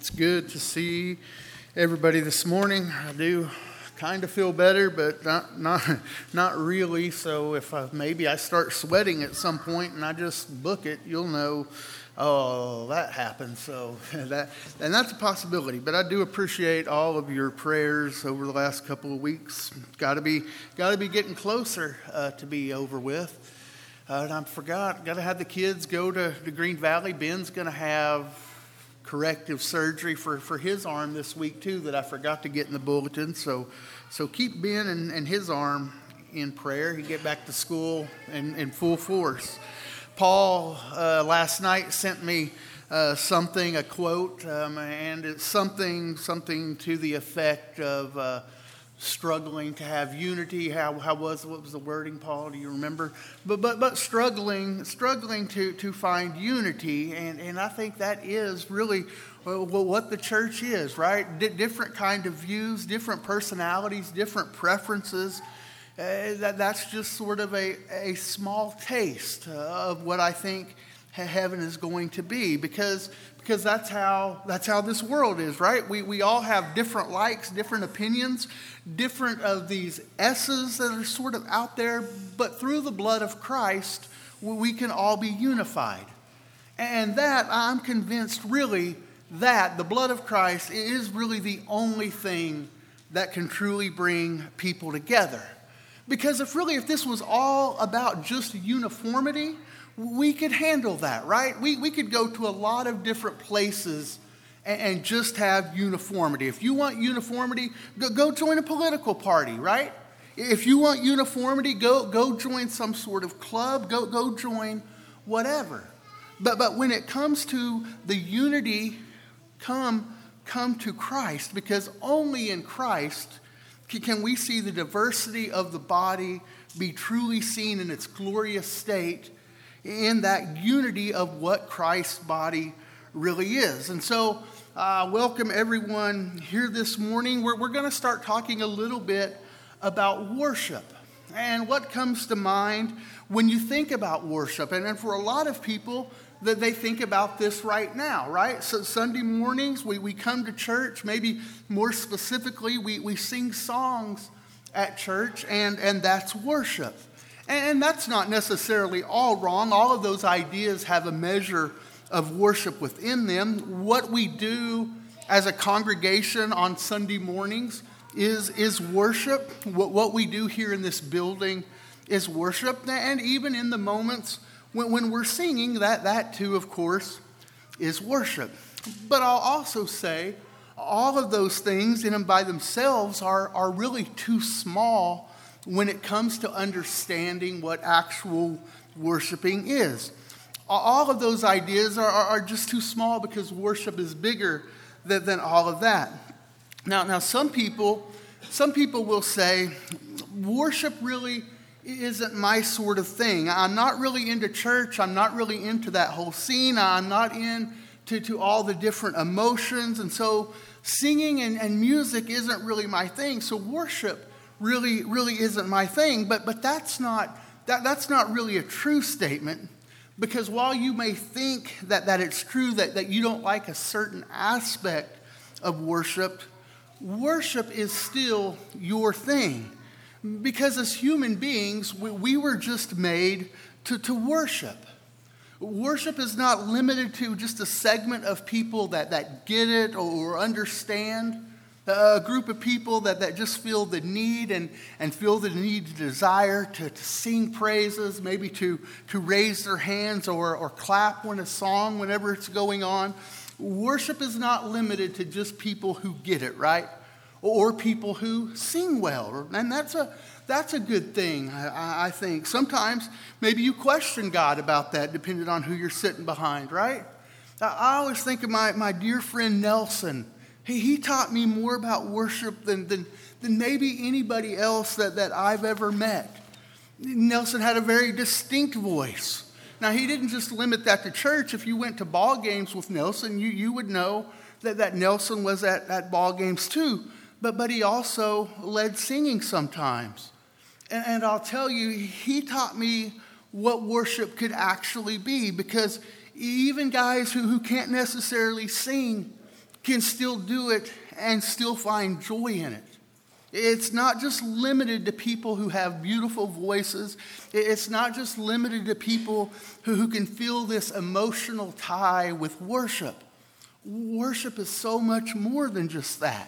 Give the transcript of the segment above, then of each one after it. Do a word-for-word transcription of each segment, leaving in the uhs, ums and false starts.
It's good to see everybody this morning. I do kind of feel better, but not not not really. So if I, maybe I start sweating at some point and I just book it, you'll know, oh, that happened. So that and that's a possibility. But I do appreciate all of your prayers over the last couple of weeks. Got to be got to be getting closer uh, to be over with. Uh, and I forgot. Got to have the kids go to the Green Valley. Ben's going to have corrective surgery for, for his arm this week too that I forgot to get in the bulletin. So so keep Ben and, and his arm in prayer. He get back to school in, in full force. Paul uh, last night sent me uh, something, a quote, um, and it's something something to the effect of uh, struggling to have unity. How how was what was the wording, Paul? Do you remember? But but but struggling struggling to to find unity, and and I think that is really well, what the church is, right? D- different kind of views, different personalities, different preferences. Uh, that that's just sort of a a small taste of what I think heaven is going to be, because because that's how that's how this world is, right? We we all have different likes, different opinions, different of these S's that are sort of out there, but through the blood of Christ, we can all be unified. And that, I'm convinced, really, that the blood of Christ is really the only thing that can truly bring people together. Because if really, if this was all about just uniformity, we could handle that, right? We we could go to a lot of different places and, and just have uniformity. If you want uniformity, go, go join a political party, right? If you want uniformity, go go join some sort of club, go go join whatever. But but when it comes to the unity, come come to Christ, because only in Christ can we see the diversity of the body be truly seen in its glorious state, in that unity of what Christ's body really is. And so, uh, welcome everyone here this morning. We're, we're going to start talking a little bit about worship and what comes to mind when you think about worship. And, and for a lot of people, that they think about this right now, right? So Sunday mornings, we, we come to church. Maybe more specifically, we, we sing songs at church, and, and that's worship. And that's not necessarily all wrong. All of those ideas have a measure of worship within them. What we do as a congregation on Sunday mornings is, is worship. What, what we do here in this building is worship. And even in the moments when, when we're singing, that, that too, of course, is worship. But I'll also say all of those things in and by themselves are, are really too small when it comes to understanding what actual worshiping is. All of those ideas are, are, are just too small, because worship is bigger than, than all of that. Now, now some people, some people will say, worship really isn't my sort of thing. I'm not really into church. I'm not really into that whole scene. I'm not into to all the different emotions. And so singing and, and music isn't really my thing. So worship really, really isn't my thing. But but that's not that that's not really a true statement, because while you may think that, that it's true that, that you don't like a certain aspect of worship, worship is still your thing. Because as human beings, we, we were just made to, to worship. Worship is not limited to just a segment of people that, that get it or understand. A group of people that, that just feel the need and, and feel the need, the desire to, to sing praises, maybe to, to raise their hands or, or clap when a song, whenever it's going on. Worship is not limited to just people who get it, right? Or people who sing well. And that's a that's a good thing, I, I think. Sometimes maybe you question God about that, depending on who you're sitting behind, right? I always think of my, my dear friend Nelson. He, he taught me more about worship than, than, than maybe anybody else that, that I've ever met. Nelson had a very distinct voice. Now, he didn't just limit that to church. If you went to ball games with Nelson, you, you would know that, that Nelson was at, at ball games too. But, but he also led singing sometimes. And, and I'll tell you, he taught me what worship could actually be, because even guys who, who can't necessarily sing can still do it and still find joy in it. It's not just limited to people who have beautiful voices. It's not just limited to people who, who can feel this emotional tie with worship. Worship is so much more than just that.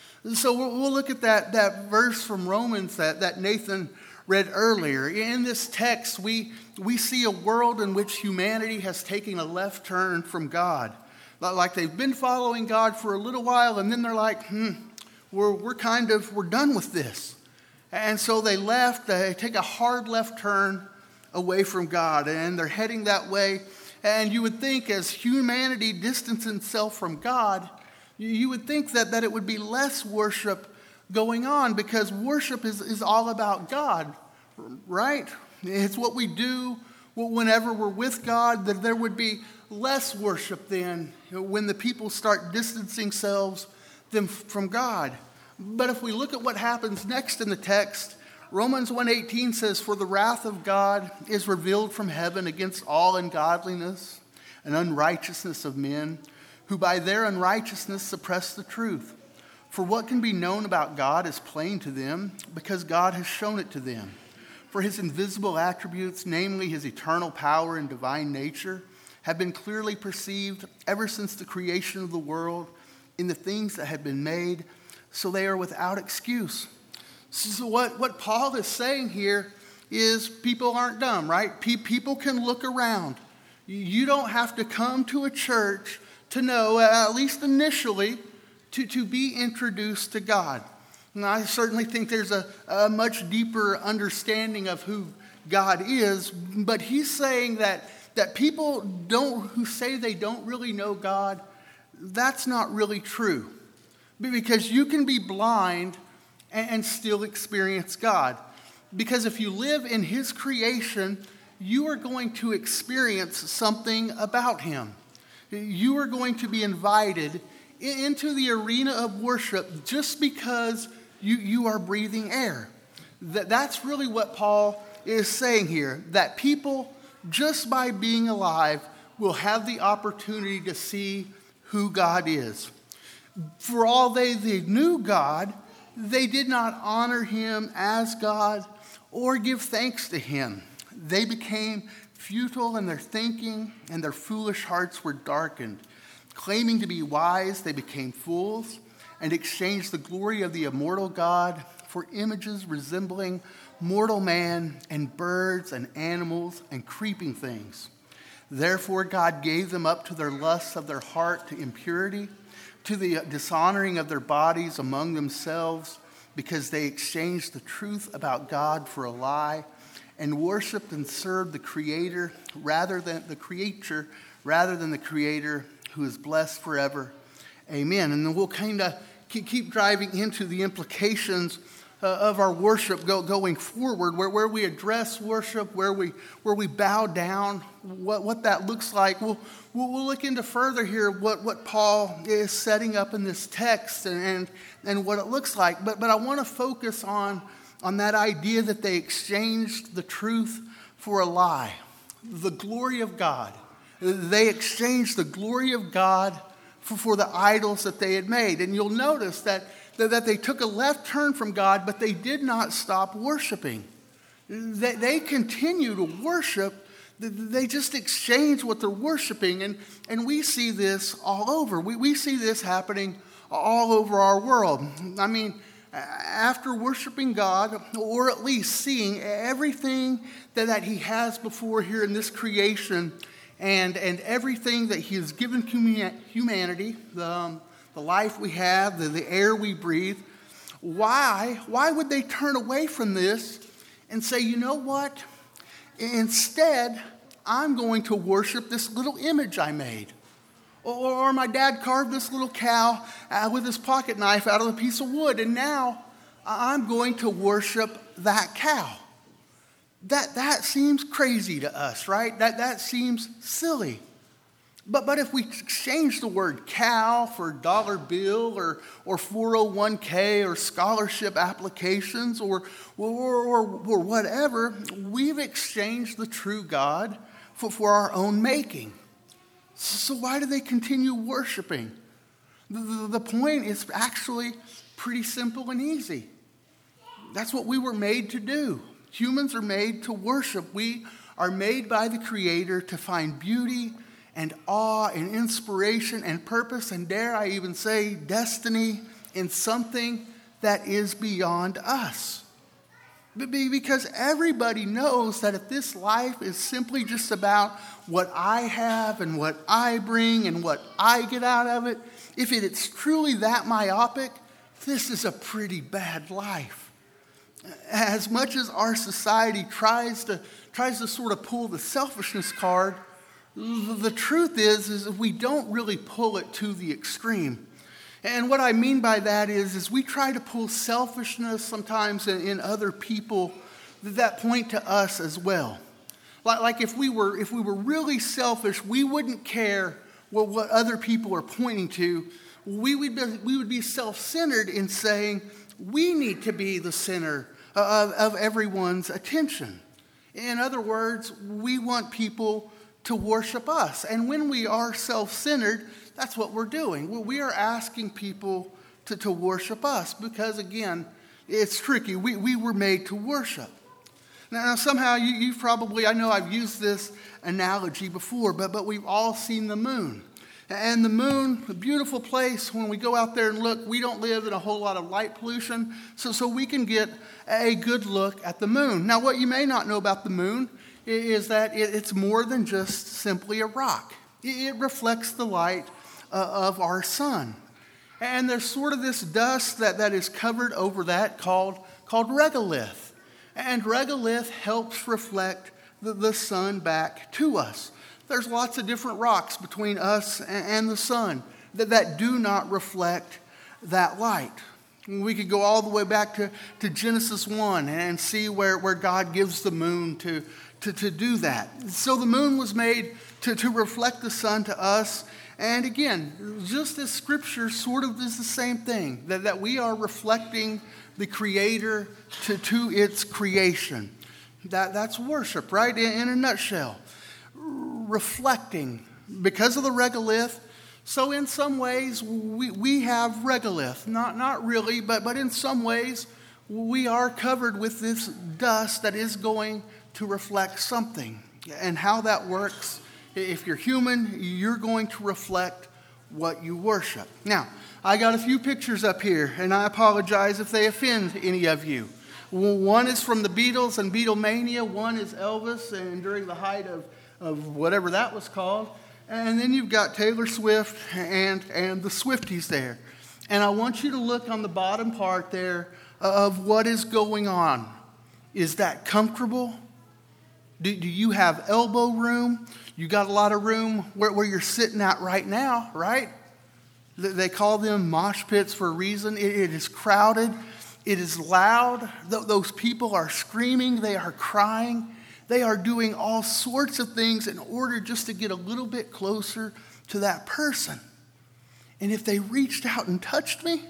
So we'll, we'll look at that, that verse from Romans that, that Nathan read earlier. In this text, we, we see a world in which humanity has taken a left turn from God. Like they've been following God for a little while, and then they're like, hmm, we're, we're kind of, we're done with this. And so they left, they take a hard left turn away from God, and they're heading that way. And you would think as humanity distanced itself from God, you would think that, that it would be less worship going on, because worship is, is all about God, right? It's what we do whenever we're with God, that there would be less worship then when the people start distancing themselves them from God. But if we look at what happens next in the text, Romans one eighteen says, "For the wrath of God is revealed from heaven against all ungodliness and unrighteousness of men, who by their unrighteousness suppress the truth. For what can be known about God is plain to them, because God has shown it to them. For his invisible attributes, namely his eternal power and divine nature, have been clearly perceived ever since the creation of the world in the things that have been made, so they are without excuse." So what, what Paul is saying here is people aren't dumb, right? People can look around. You don't have to come to a church to know, at least initially, to, to be introduced to God. And I certainly think there's a, a much deeper understanding of who God is, but he's saying that, that people don't who say they don't really know God, that's not really true. Because you can be blind and, and still experience God. Because if you live in his creation, you are going to experience something about him. You are going to be invited into the arena of worship just because you, you are breathing air. That, that's really what Paul is saying here, that people, just by being alive, will have the opportunity to see who God is. For all they, they knew God, they did not honor him as God or give thanks to him. They became futile in their thinking, and their foolish hearts were darkened. Claiming to be wise, they became fools and exchanged the glory of the immortal God for images resembling mortal man and birds and animals and creeping things. Therefore God gave them up to their lusts of their heart, to impurity, to the dishonoring of their bodies among themselves, because they exchanged the truth about God for a lie, and worshipped and served the Creator rather than the creature, rather than the Creator, who is blessed forever. Amen. And then we'll kind of keep driving into the implications uh, of our worship go, going forward, where, where we address worship, where we where we bow down, what, what that looks like. We'll, we'll, we'll look into further here what, what Paul is setting up in this text and, and, and what it looks like. But, but I want to focus on, on that idea that they exchanged the truth for a lie, the glory of God. They exchanged the glory of God for, for the idols that they had made. And you'll notice that, that, that they took a left turn from God, but they did not stop worshiping. They, they continue to worship. They just exchange what they're worshiping. And, and we see this all over. We, we see this happening all over our world. I mean, after worshiping God, or at least seeing everything that, that he has before here in this creation, and, and everything that he has given humanity, the, um, the life we have, the, the air we breathe, why, why would they turn away from this and say, you know what? Instead, I'm going to worship this little image I made. Or, or my dad carved this little cow uh, with his pocket knife out of a piece of wood, and now I'm going to worship that cow. That, that seems crazy to us, right? That, that seems silly. But, but if we exchange the word cow for dollar bill or, or four oh one k or scholarship applications or, or, or, or whatever, we've exchanged the true God for, for our own making. So why do they continue worshiping? The, the, the point is actually pretty simple and easy. That's what we were made to do. Humans are made to worship. We are made by the Creator to find beauty and awe and inspiration and purpose, and dare I even say destiny, in something that is beyond us. Because everybody knows that if this life is simply just about what I have and what I bring and what I get out of it, if it's truly that myopic, this is a pretty bad life. As much as our society tries to tries to sort of pull the selfishness card, the truth is, is we don't really pull it to the extreme. And what I mean by that is, is we try to pull selfishness sometimes in, in other people that point to us as well. Like, like if we were if we were really selfish, we wouldn't care what, what other people are pointing to. We would be, we would be self-centered in saying we need to be the center of, of everyone's attention. In other words, we want people to worship us. And when we are self-centered, that's what we're doing. We are asking people to, to worship us because, again, it's tricky. We, we were made to worship. Now, somehow you, you've probably, I know I've used this analogy before, but, but we've all seen the moon. And the moon, a beautiful place, when we go out there and look, we don't live in a whole lot of light pollution, so, so we can get a good look at the moon. Now, what you may not know about the moon is that it, it's more than just simply a rock. It, it reflects the light uh, of our sun. And there's sort of this dust that, that is covered over that called, called regolith. And regolith helps reflect the, the sun back to us. There's lots of different rocks between us and the sun that, that do not reflect that light. We could go all the way back to, to Genesis one and see where, where God gives the moon to, to, to do that. So the moon was made to, to reflect the sun to us. And again, just as Scripture sort of is the same thing, that, that we are reflecting the Creator to, to its creation. That, that's worship, right? In, in a nutshell. Reflecting because of the regolith. So in some ways we, we have regolith. Not, not really, but, but in some ways we are covered with this dust that is going to reflect something. And how that works, if you're human, you're going to reflect what you worship. Now, I got a few pictures up here, and I apologize if they offend any of you. One is from the Beatles and Beatlemania. One is Elvis, and during the height of of whatever that was called. And then you've got Taylor Swift and, and the Swifties there. And I want you to look on the bottom part there of what is going on. Is that comfortable? Do, do you have elbow room? You got a lot of room where, where you're sitting at right now, right? They call them mosh pits for a reason. It, it is crowded. It is loud. Th- those people are screaming. They are crying. They are doing all sorts of things in order just to get a little bit closer to that person. And if they reached out and touched me,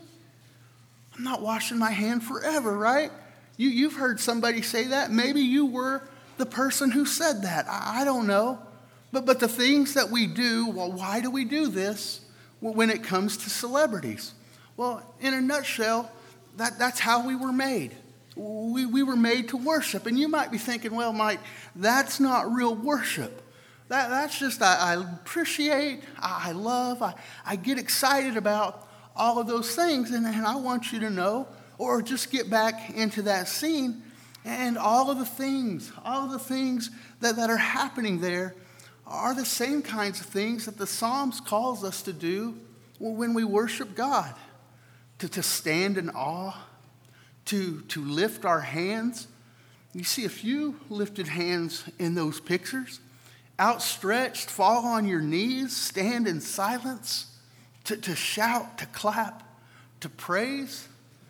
I'm not washing my hand forever, right? You, you've heard somebody say that. Maybe you were the person who said that. I, I don't know. But, but the things that we do, well, why do we do this when it comes to celebrities? Well, in a nutshell, that, that's how we were made. We, we were made to worship. And you might be thinking, well, Mike, that's not real worship. That, that's just, I, I appreciate, I, I love, I, I get excited about all of those things. And, and I want you to know, or just get back into that scene, and all of the things, all of the things that, that are happening there are the same kinds of things that the Psalms calls us to do when we worship God. To, to stand in awe, To, to lift our hands. You see a few lifted hands in those pictures. Outstretched, fall on your knees, stand in silence, to, to shout, to clap, to praise.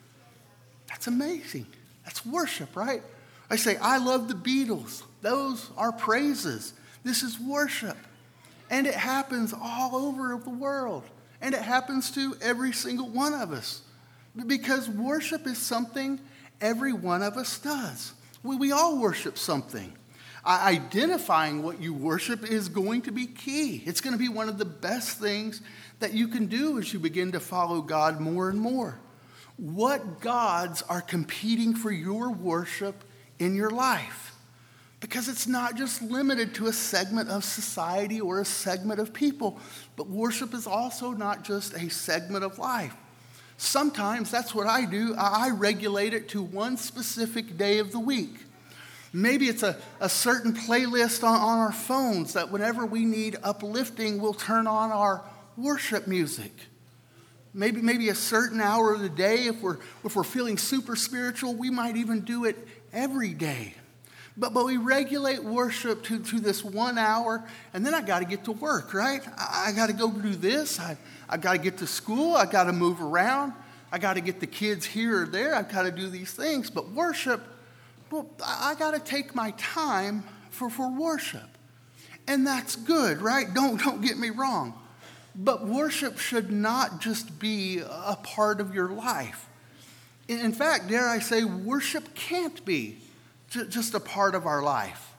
That's amazing. That's worship, right? I say, I love the Beatles. Those are praises. This is worship. And it happens all over the world. And it happens to every single one of us. Because worship is something every one of us does. We, we all worship something. Identifying what you worship is going to be key. It's going to be one of the best things that you can do as you begin to follow God more and more. What gods are competing for your worship in your life? Because it's not just limited to a segment of society or a segment of people, but worship is also not just a segment of life. Sometimes that's what I do. I regulate it to one specific day of the week. Maybe it's a, a certain playlist on, on our phones that whenever we need uplifting, we'll turn on our worship music. Maybe maybe a certain hour of the day, if we're if we're feeling super spiritual, we might even do it every day. But but we regulate worship to, to this one hour, and then I got to get to work, right? I, I got to go do this. I, I got to get to school. I got to move around. I got to get the kids here or there. I've got to do these things. But worship, well, I got to take my time for, for worship. And that's good, right? Don't, don't get me wrong. But worship should not just be a part of your life. In fact, dare I say, worship can't be just a part of our life.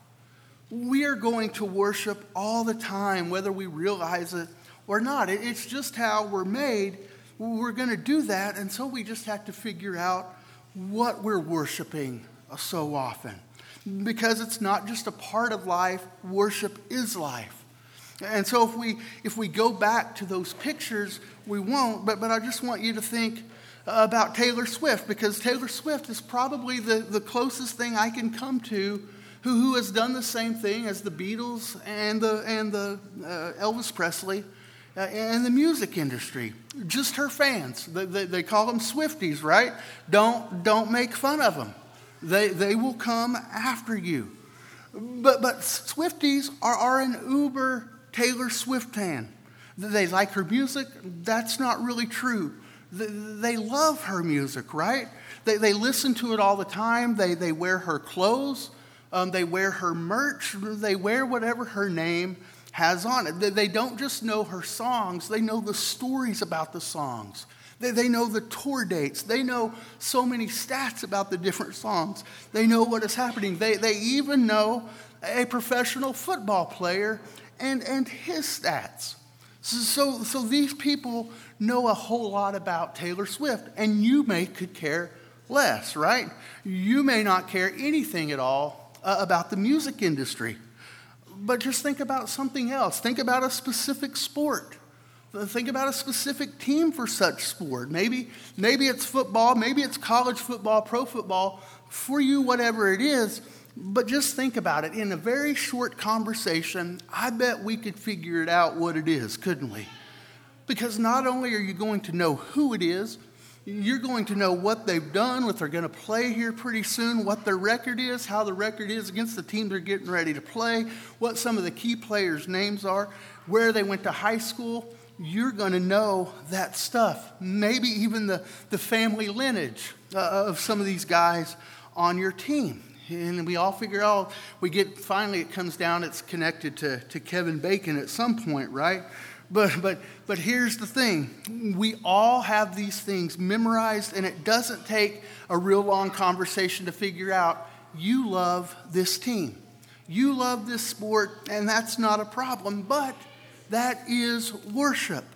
We are going to worship all the time, whether we realize it or not. It's just how we're made. We're going to do that, and so we just have to figure out what we're worshiping so often. Because it's not just a part of life, worship is life. And so if we if we go back to those pictures, we won't, but, but I just want you to think about Taylor Swift, because Taylor Swift is probably the, the closest thing I can come to who, who has done the same thing as the Beatles and the, and the uh, Elvis Presley uh, and the music industry. Just her fans. They, they, they call them Swifties, right? Don't, don't make fun of them. They, they will come after you. But, but Swifties are, are an uber Taylor Swift fan. They like her music. That's not really true. They love her music, right? They, they listen to it all the time. They, they wear her clothes. Um, they wear her merch. They wear whatever her name has on it. They, they don't just know her songs. They know the stories about the songs. They, they know the tour dates. They know so many stats about the different songs. They know what is happening. They, they even know a professional football player and, and his stats. So, so these people know a whole lot about Taylor Swift, and you may could care less, right? You may not care anything at all uh, about the music industry. But just think about something else. Think about a specific sport. Think about a specific team for such sport. Maybe, maybe it's football, maybe it's college football, pro football, for you, whatever it is. But just think about it. In a very short conversation, I bet we could figure it out what it is, couldn't we? Because not only are you going to know who it is, you're going to know what they've done, what they're going to play here pretty soon, what their record is, how the record is against the team they're getting ready to play, what some of the key players' names are, where they went to high school. You're going to know that stuff. Maybe even the, the family lineage uh, of some of these guys on your team. And we all figure out, we get, finally it comes down, it's connected to, to Kevin Bacon at some point, right? But, but, but here's the thing. We all have these things memorized, and it doesn't take a real long conversation to figure out, you love this team. You love this sport, and that's not a problem, but that is worship.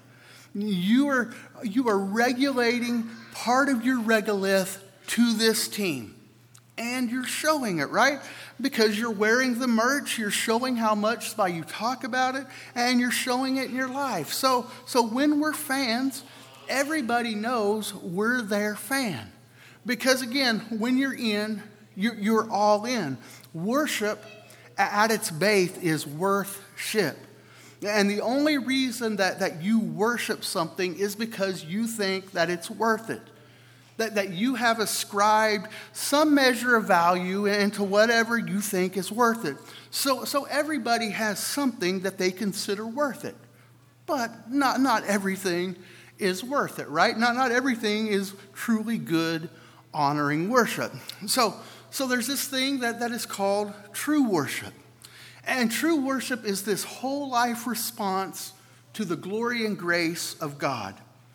You are, you are regulating part of your regolith to this team. And you're showing it, right? Because you're wearing the merch, you're showing how much by you talk about it, and you're showing it in your life. So, so when we're fans, everybody knows we're their fan. Because again, when you're in, you're, you're all in. Worship at its base is worth-ship. And the only reason that, that you worship something is because you think that it's worth it. That, that you have ascribed some measure of value into whatever you think is worth it. So, so everybody has something that they consider worth it. But not, not everything is worth it, right? Not, not everything is truly good, honoring worship. So, so there's this thing that, that is called true worship. And true worship is this whole life response to the glory and grace of God.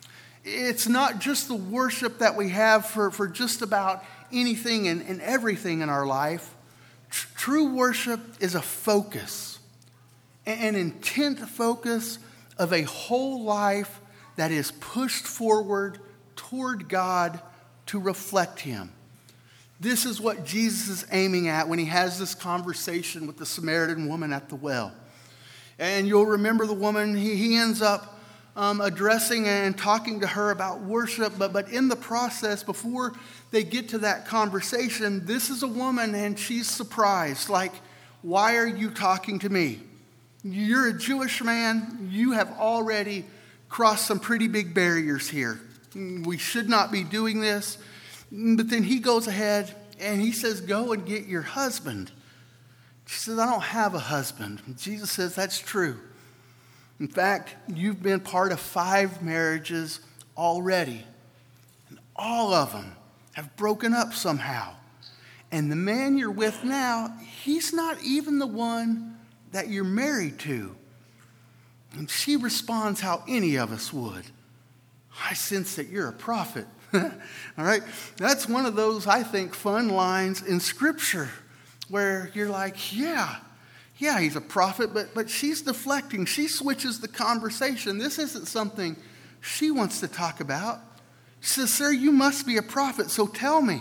It's not just the worship that we have for, for just about anything and, and everything in our life. Tr- True worship is a focus, an intent focus of a whole life that is pushed forward toward God to reflect Him. This is what Jesus is aiming at when he has this conversation with the Samaritan woman at the well. And you'll remember the woman, he, he ends up um, addressing and talking to her about worship, but, but in the process, before they get to that conversation, this is a woman and she's surprised, like, why are you talking to me? You're a Jewish man, you have already crossed some pretty big barriers here. We should not be doing this. But then he goes ahead and he says, go and get your husband. She says, I don't have a husband. And Jesus says, that's true. In fact, you've been part of five marriages already. And all of them have broken up somehow. And the man you're with now, he's not even the one that you're married to. And she responds how any of us would. I sense that you're a prophet. All right? That's one of those, I think, fun lines in Scripture where you're like, yeah, yeah, he's a prophet, but, but she's deflecting. She switches the conversation. This isn't something she wants to talk about. She says, sir, you must be a prophet, so tell me,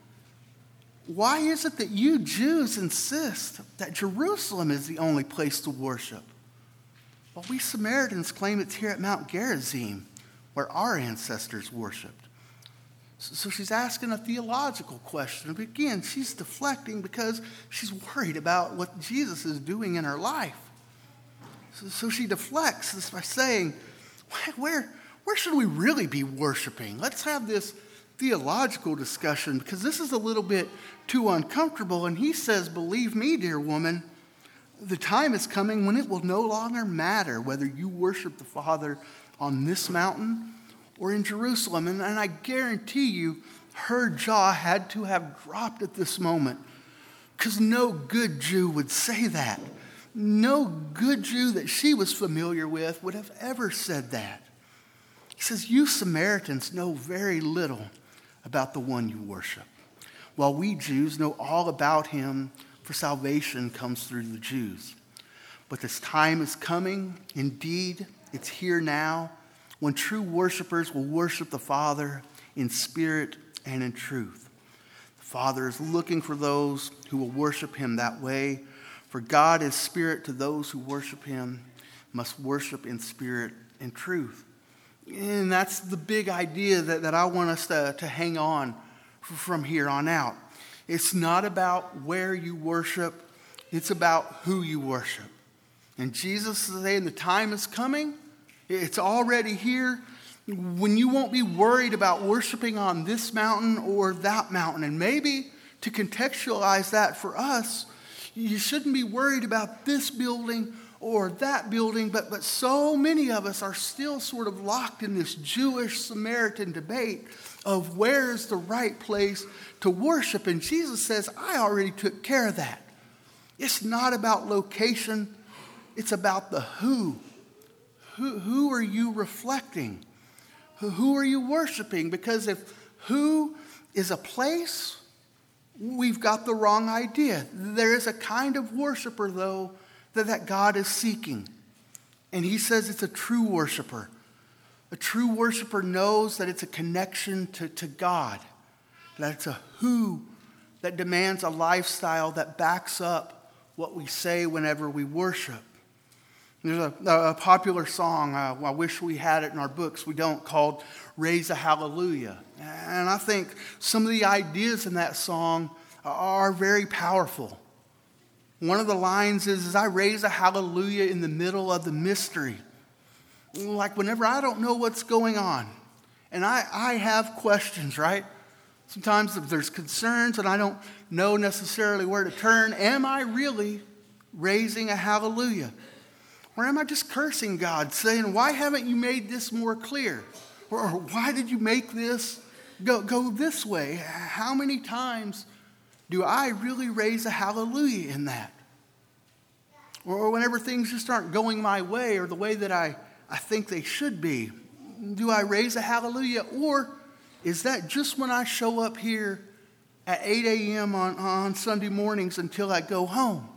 why is it that you Jews insist that Jerusalem is the only place to worship? Well, we Samaritans claim it's here at Mount Gerizim, where our ancestors worshiped. So she's asking a theological question. But again, she's deflecting because she's worried about what Jesus is doing in her life. So, so she deflects this by saying, where, where should we really be worshiping? Let's have this theological discussion because this is a little bit too uncomfortable. And he says, believe me, dear woman, the time is coming when it will no longer matter whether you worship the Father on this mountain or in Jerusalem. And, and I guarantee you, her jaw had to have dropped at this moment because no good Jew would say that. No good Jew that she was familiar with would have ever said that. He says, you Samaritans know very little about the one you worship, while we Jews know all about him, for salvation comes through the Jews. But this time is coming, indeed, it's here now, when true worshipers will worship the Father in spirit and in truth. The Father is looking for those who will worship him that way. For God is spirit, to those who worship him must worship in spirit and truth. And that's the big idea that, that I want us to, to hang on from here on out. It's not about where you worship, it's about who you worship. And Jesus is saying the time is coming. It's already here when you won't be worried about worshiping on this mountain or that mountain. And maybe to contextualize that for us, you shouldn't be worried about this building or that building, but, but so many of us are still sort of locked in this Jewish Samaritan debate of where is the right place to worship. And Jesus says, I already took care of that. It's not about location, it's about the who. Who, who are you reflecting? Who, who are you worshiping? Because if who is a place, we've got the wrong idea. There is a kind of worshiper, though, that, that God is seeking. And he says it's a true worshiper. A true worshiper knows that it's a connection to, to God. That it's a who that demands a lifestyle that backs up what we say whenever we worship. There's a, a popular song, uh, I wish we had it in our books, we don't, called Raise a Hallelujah. And I think some of the ideas in that song are very powerful. One of the lines is, is I raise a hallelujah in the middle of the mystery. Like whenever I don't know what's going on, and I, I have questions, right? Sometimes if there's concerns and I don't know necessarily where to turn, am I really raising a hallelujah? Or am I just cursing God, saying, why haven't you made this more clear? Or, or why did you make this go, go this way? How many times do I really raise a hallelujah in that? Or whenever things just aren't going my way or the way that I, I think they should be, do I raise a hallelujah? Or is that just when I show up here at eight a.m. on, on Sunday mornings until I go home.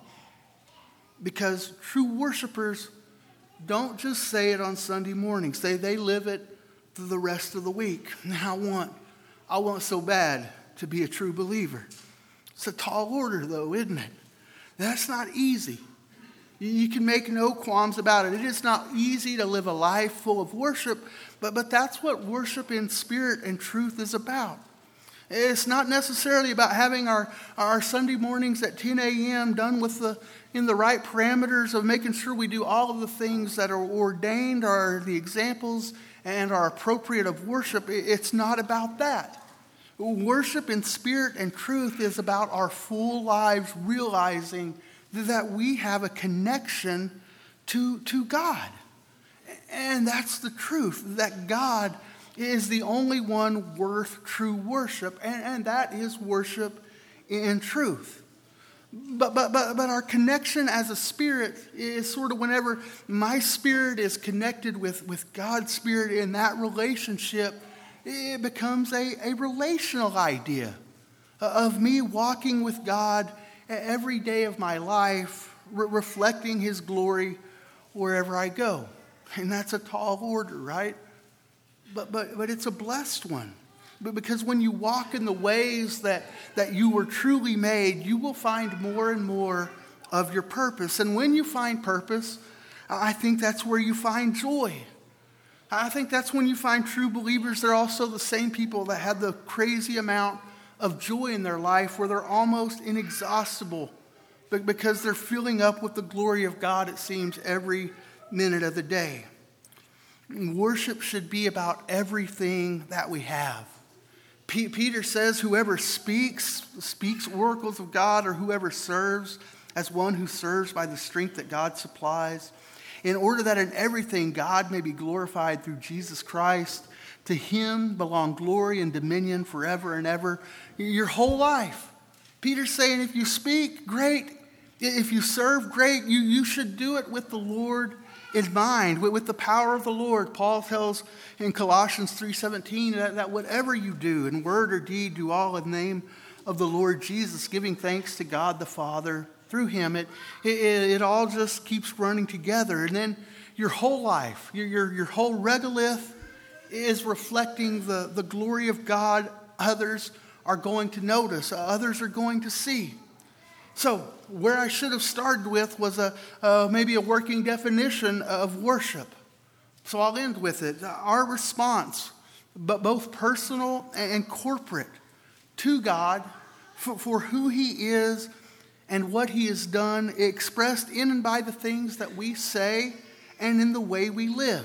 Because true worshipers don't just say it on Sunday mornings. They, they live it through the rest of the week. And I want, I want so bad to be a true believer. It's a tall order, though, isn't it? That's not easy. You can make no qualms about it. It is not easy to live a life full of worship, but, but that's what worship in spirit and truth is about. It's not necessarily about having our, our Sunday mornings at ten a.m. done with the in the right parameters of making sure we do all of the things that are ordained, are the examples, and are appropriate of worship. It's not about that. Worship in spirit and truth is about our full lives realizing that we have a connection to, to God. And that's the truth, that God is the only one worth true worship, and, and that is worship in truth. But, but, but, but our connection as a spirit is sort of whenever my spirit is connected with, with God's spirit in that relationship, it becomes a, a relational idea of me walking with God every day of my life, re- reflecting his glory wherever I go. And that's a tall order, right? But but but it's a blessed one. But because when you walk in the ways that, that you were truly made, you will find more and more of your purpose. And when you find purpose, I think that's where you find joy. I think that's when you find true believers. They're also the same people that have the crazy amount of joy in their life where they're almost inexhaustible, but because they're filling up with the glory of God, it seems, every minute of the day. Worship should be about everything that we have. P- Peter says, whoever speaks, speaks oracles of God, or whoever serves as one who serves by the strength that God supplies, in order that in everything God may be glorified through Jesus Christ. To him belong glory and dominion forever and ever. Your whole life. Peter's saying if you speak, great. If you serve, great. You, you should do it with the Lord in mind, with, with the power of the Lord. Paul tells in Colossians three seventeen that, that whatever you do in word or deed, do all in the name of the Lord Jesus, giving thanks to God the Father through him. It, it, it all just keeps running together. And then your whole life, your, your, your whole regolith, is reflecting the, the glory of God. Others are going to notice. Others are going to see. So where I should have started with was a uh, maybe a working definition of worship. So I'll end with it. Our response, but both personal and corporate, to God for, for who he is and what he has done, expressed in and by the things that we say and in the way we live.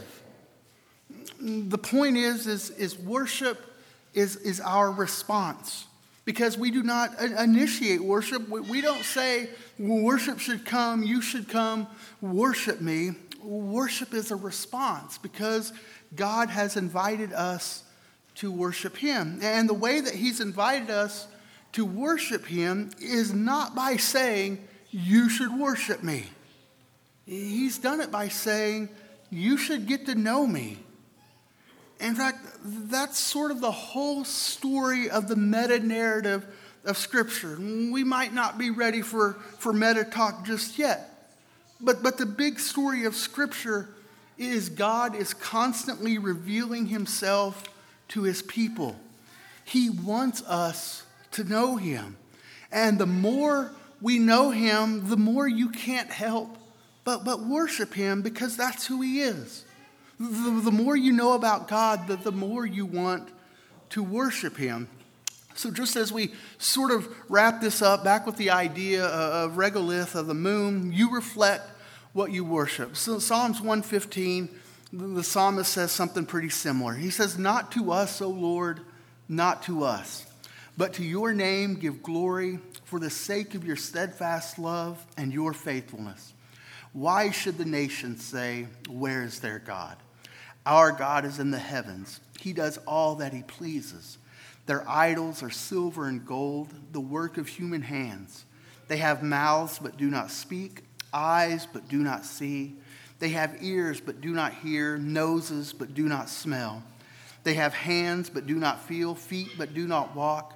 The point is, is, is worship is, is our response. Because we do not initiate worship. We don't say, worship should come, you should come, worship me. Worship is a response because God has invited us to worship him. And the way that he's invited us to worship him is not by saying, you should worship me. He's done it by saying, you should get to know me. In fact, that's sort of the whole story of the meta-narrative of Scripture. We might not be ready for, for meta talk just yet. But, but the big story of Scripture is God is constantly revealing himself to his people. He wants us to know him. And the more we know him, the more you can't help but, but worship him because that's who he is. The, the more you know about God, the, the more you want to worship him. So just as we sort of wrap this up, back with the idea of regolith, of the moon, you reflect what you worship. So Psalms one fifteen, the psalmist says something pretty similar. He says, not to us, O Lord, not to us, but to your name give glory for the sake of your steadfast love and your faithfulness. Why should the nations say, where is their God? Our God is in the heavens. He does all that he pleases. Their idols are silver and gold, the work of human hands. They have mouths but do not speak, eyes but do not see. They have ears but do not hear, noses but do not smell. They have hands but do not feel, feet but do not walk.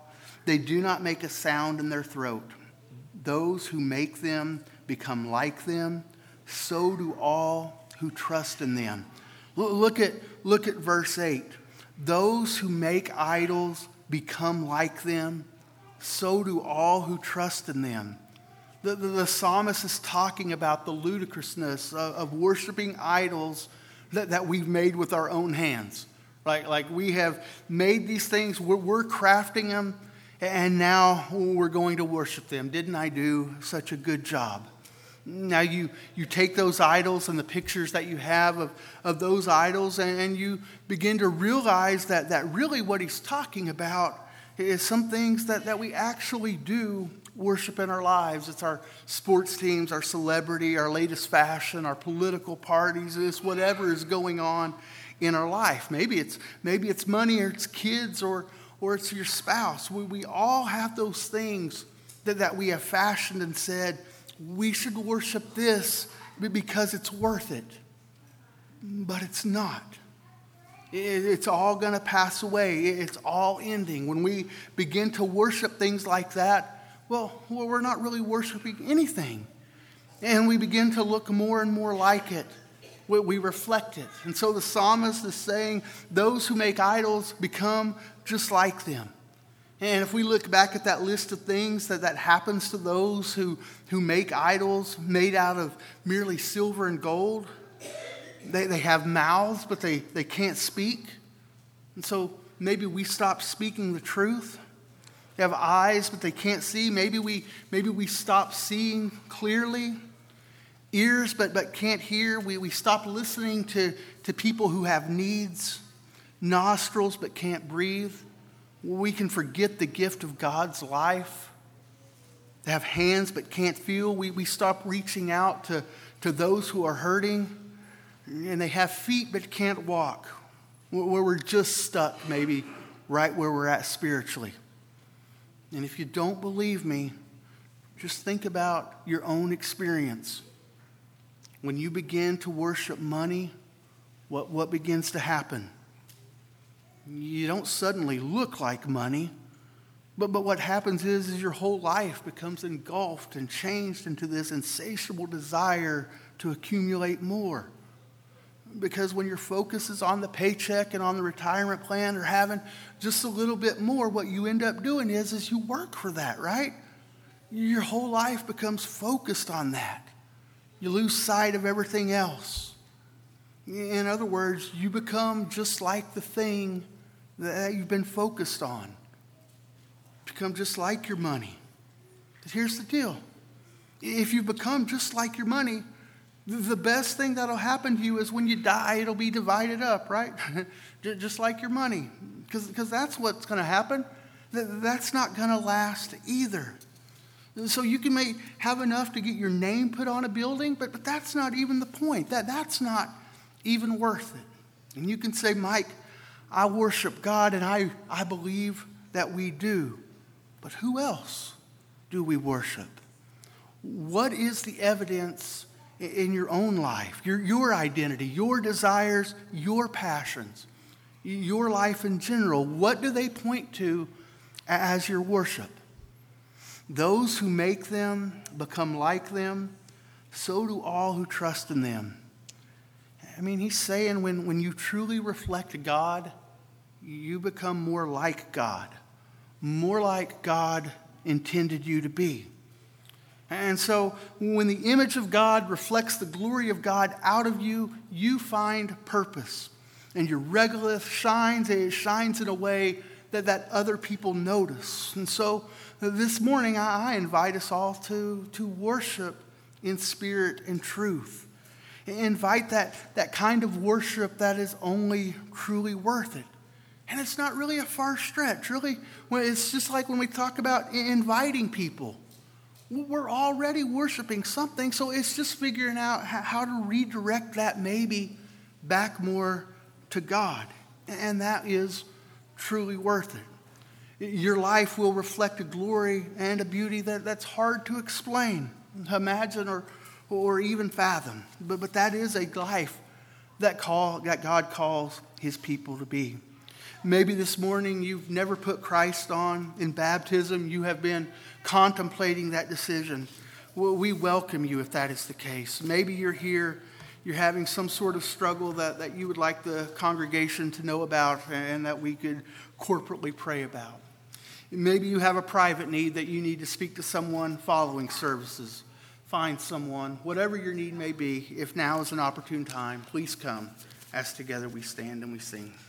They do not make a sound in their throat. Those who make them become like them. So do all who trust in them. Look at, look at verse eight. Those who make idols become like them. So do all who trust in them. The, the, the psalmist is talking about the ludicrousness of, of worshiping idols that, that we've made with our own hands. Like, like we have made these things, we're, we're crafting them, and now we're going to worship them. Didn't I do such a good job? Now you, you take those idols and the pictures that you have of, of those idols, and, and you begin to realize that, that really what he's talking about is some things that, that we actually do worship in our lives. It's our sports teams, our celebrity, our latest fashion, our political parties. It's whatever is going on in our life. Maybe it's maybe it's money, or it's kids, or or it's your spouse. We, we all have those things that, that we have fashioned and said, we should worship this because it's worth it. But it's not. It's all going to pass away. It's all ending. When we begin to worship things like that, well, we're not really worshiping anything. And we begin to look more and more like it. We reflect it. And so the psalmist is saying those who make idols become just like them. And if we look back at that list of things that, that happens to those who, who make idols made out of merely silver and gold, they, they have mouths, but they, they can't speak. And so maybe we stop speaking the truth. They have eyes, but they can't see. Maybe we, maybe we stop seeing clearly. Ears, but, but can't hear. We, we stop listening to, to people who have needs. Nostrils, but can't breathe. We can forget the gift of God's life. They have hands but can't feel. We, we stop reaching out to, to those who are hurting. And they have feet but can't walk. Where we're just stuck maybe right where we're at spiritually. And if you don't believe me, just think about your own experience. When you begin to worship money, what, what begins to happen? You don't suddenly look like money, but, but what happens is, is your whole life becomes engulfed and changed into this insatiable desire to accumulate more. Because when your focus is on the paycheck and on the retirement plan or having just a little bit more, what you end up doing is, is you work for that, right? Your whole life becomes focused on that. You lose sight of everything else. In other words, you become just like the thing that you've been focused on. Become just like your money. But here's the deal. If you become just like your money, the best thing that'll happen to you is when you die, it'll be divided up, right? Just like your money. Because because that's what's going to happen. That's not going to last either. So you can may have enough to get your name put on a building, but, but that's not even the point. That, that's not even worth it. And you can say, Mike, I worship God, and I, I believe that we do. But who else do we worship? What is the evidence in your own life, your, your identity, your desires, your passions, your life in general? What do they point to as your worship? Those who make them become like them, so do all who trust in them. I mean, he's saying when, when you truly reflect God, you become more like God, more like God intended you to be. And so when the image of God reflects the glory of God out of you, you find purpose. And your regolith shines, and it shines in a way that, that other people notice. And so this morning, I invite us all to, to worship in spirit and truth. Invite that, that kind of worship that is only truly worth it. And it's not really a far stretch, really. It's just like when we talk about inviting people. We're already worshiping something, so it's just figuring out how to redirect that maybe back more to God. And that is truly worth it. Your life will reflect a glory and a beauty that, that's hard to explain, imagine, or, or even fathom. But, but that is a life that, call, that God calls his people to be. Maybe this morning you've never put Christ on in baptism. You have been contemplating that decision. Well, we welcome you if that is the case. Maybe you're here, you're having some sort of struggle that, that you would like the congregation to know about and that we could corporately pray about. Maybe you have a private need that you need to speak to someone following services. Find someone, whatever your need may be. If now is an opportune time, please come as together we stand and we sing.